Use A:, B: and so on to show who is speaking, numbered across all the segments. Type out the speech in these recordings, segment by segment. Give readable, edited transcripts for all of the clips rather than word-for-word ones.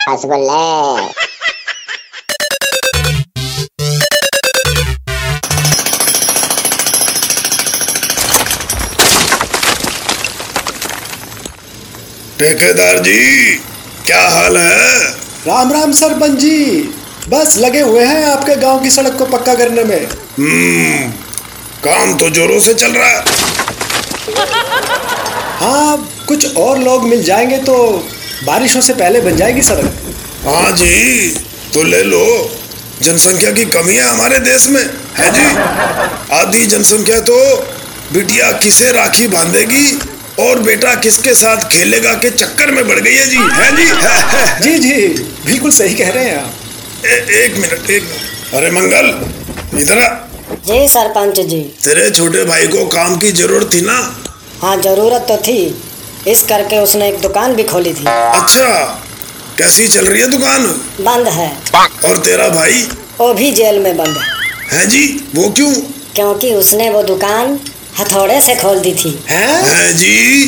A: रसगुल्ले।
B: ठेकेदार जी, क्या हाल है?
C: राम राम सरपंच जी, बस लगे हुए हैं आपके गांव की सड़क को पक्का करने में।
B: काम तो जोरों से चल रहा है।
C: हाँ, कुछ और लोग मिल जाएंगे तो बारिशों से पहले बन जाएगी सड़क।
B: हाँ जी, तो ले लो। जनसंख्या की कमी है हमारे देश में, है जी। आधी जनसंख्या तो बिटिया किसे राखी बांधेगी और बेटा किसके साथ खेलेगा के चक्कर में बढ़ गई है जी, है जी।
C: जी जी, बिल्कुल सही कह रहे हैं आप।
B: एक मिनट। अरे मंगल, इधर आ।
D: जी सरपंच जी।
B: तेरे छोटे भाई को काम की जरूरत थी ना?
D: हाँ, जरूरत तो थी, इस करके उसने एक दुकान भी खोली थी।
B: अच्छा, कैसी चल रही है दुकान?
D: बंद है।
B: और तेरा भाई?
D: वो भी जेल में बंद
B: है जी, वो क्यों?
D: क्योंकि उसने वो दुकान हथौड़े से खोल दी थी।
B: है जी।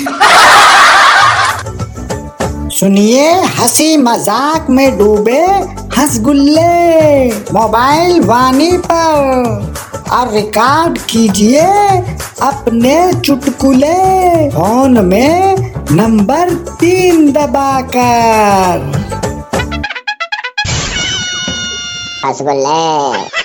E: सुनिए, हंसी मजाक में डूबे हंसगुल्ले मोबाइल वाणी पर, और रिकॉर्ड कीजिए अपने चुटकुले फोन में नंबर 3 दबाकर।
A: रसगुल्ले।